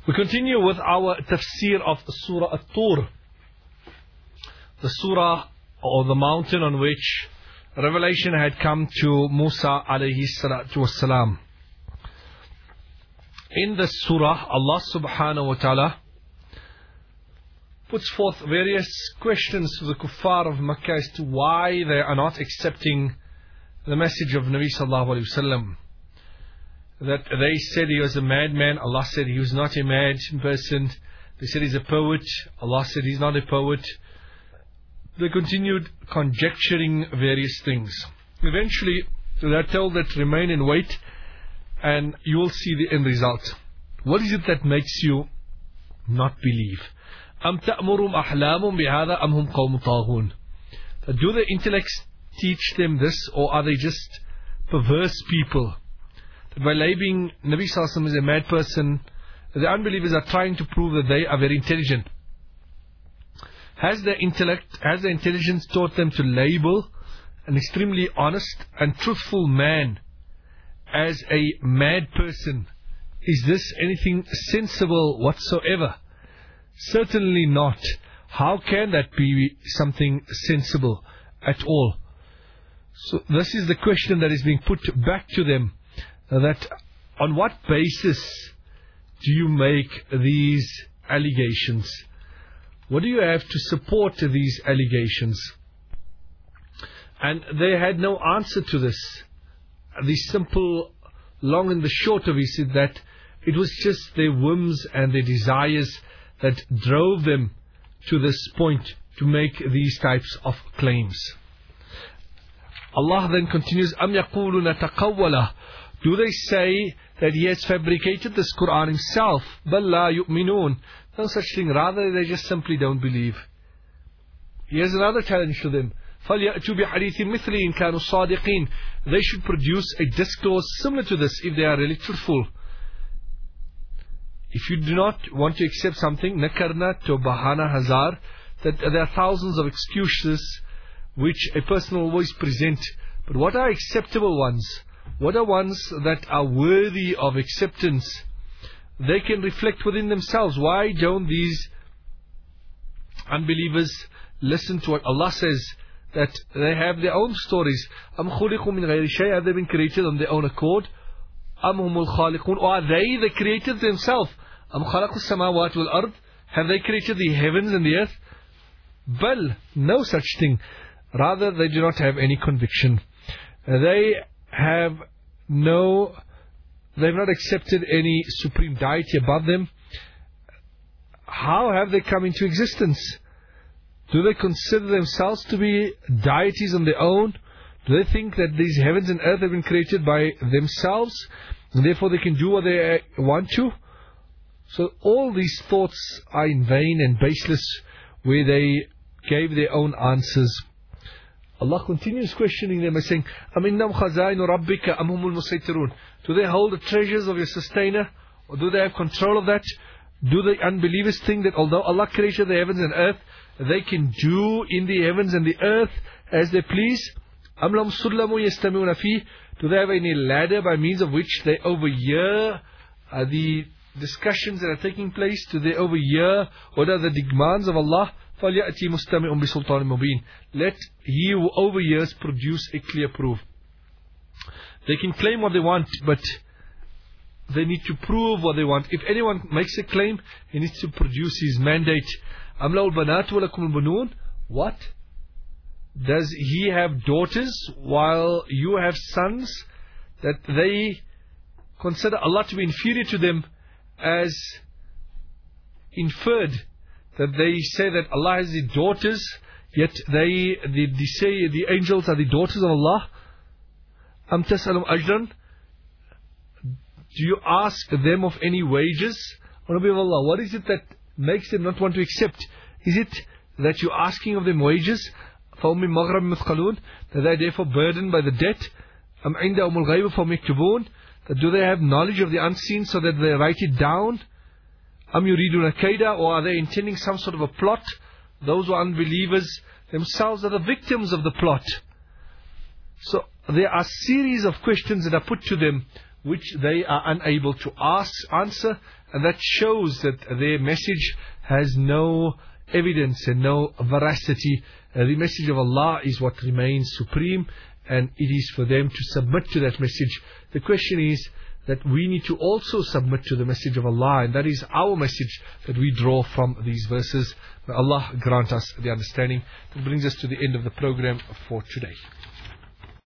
We continue with our tafsir of Surah At-Tur, the surah or the mountain on which revelation had come to Musa alayhi salatu wassalam. In this surah, Allah subhanahu wa ta'ala puts forth various questions to the kuffar of Makkah as to why they are not accepting the message of Nabi sallallahu alayhi wasallam. That they said he was a madman, Allah said he was not a mad person. They said he's a poet, Allah said he's not a poet. They continued conjecturing various things. Eventually, they are told that remain and wait, and you will see the end result. What is it that makes you not believe? أَمْ تَأْمُرُمْ أَحْلَامٌ بِهَذَا أَمْ هُمْ قَوْمٌ طَاغُونَ. Do the intellects teach them this, or are they just perverse people? That by labeling Nabi Sallallahu Alaihi Wasallam as a mad person, the unbelievers are trying to prove that they are very intelligent. Has their intelligence taught them to label an extremely honest and truthful man as a mad person? Is this anything sensible whatsoever? Certainly not. How can that be something sensible at all? So this is the question that is being put back to them. That on what basis do you make these allegations? What do you have to support these allegations? And they had no answer to this. The simple long and the short of it is that it was just their whims and their desires that drove them to this point to make these types of claims. Allah then continues, أَمْ يَقُولُونَ تَقَوَّلَهُ. Do they say that he has fabricated this Quran himself? بَلْ لَا يُؤْمِنُونَ. No such thing. Rather, they just simply don't believe. Here's another challenge to them. فَلْيَأْتُوا بِحَدِيثٍ مِثْلِهِ إِنْ كَانُوا صَادِقِينَ. They should produce a discourse similar to this if they are really truthful. If you do not want to accept something, nakarna to bahana hazar, that there are thousands of excuses which a person will always present. But what are acceptable ones? What are ones that are worthy of acceptance? They can reflect within themselves. Why don't these unbelievers listen to what Allah says? That they have their own stories. أَمْ خُلِقُوا مِنْ غَيْرِ شَيْءٍ. Have they been created on their own accord? أَمْ هُمُ الْخَالِقُونَ. Or are they the creators themselves? أَمْ خَلَقُوا السَّمَاوَاتِ وَالْأَرْضِ. Have they created the heavens and the earth? Bal, no such thing. Rather, they do not have any conviction. They have not accepted any supreme deity above them. How have they come into existence? Do they consider themselves to be deities on their own? Do they think that these heavens and earth have been created by themselves, and therefore they can do what they want to? So all these thoughts are in vain and baseless, where they gave their own answers. Allah continues questioning them by saying, أَمِنَّمْ خَزَائِنُ رَبِّكَ أَمْ هُمُ الْمُسَيْطِرُونَ. Do they hold the treasures of your sustainer, or do they have control of that? Do the unbelievers think that although Allah created the heavens and earth, they can do in the heavens and the earth as they please? أَمْ لَهُمْ سُلَّمٌ يَسْتَمِعُونَ فِيهِ. Do they have any ladder by means of which they overhear the discussions that are taking place? Do they overhear what are the demands of Allah? فَلْيَأْتِي مُسْتَمِعٌ بِسُلْطَانٍ مُبِينٍ. Let he who overhears produce a clear proof. They can claim what they want, but they need to prove what they want. If anyone makes a claim, he needs to produce his mandate. أَمْ لَهُ الْبَنَاتُ وَلَكُمُ الْبَنُونَ. What? Does he have daughters while you have sons? That they consider Allah to be inferior to them as inferred. That they say that Allah has the daughters, yet they say the angels are the daughters of Allah. Am tas'alum ajran. Do you ask them of any wages? O Nabi of Allah, what is it that makes them not want to accept? Is it that you're asking of them wages? فَهُمْ مِنْ مَغْرَمٍ مِثْقَلُونَ. That they are therefore burdened by the debt. أَمْ عِنْدَهُمُ الْغَيْبُ فَهُمْ يَكْتُبُونَ. That do they have knowledge of the unseen so that they write it down? Am yuriduna kaida, or are they intending some sort of a plot? Those who are unbelievers themselves are the victims of the plot. So there are series of questions that are put to them which they are unable to answer, And that shows that their message has no evidence and no veracity. The message of Allah is what remains supreme, and it is for them to submit to that message. The question is that we need to also submit to the message of Allah, and that is our message that we draw from these verses. May Allah grant us the understanding. That brings us to the end of the program for today.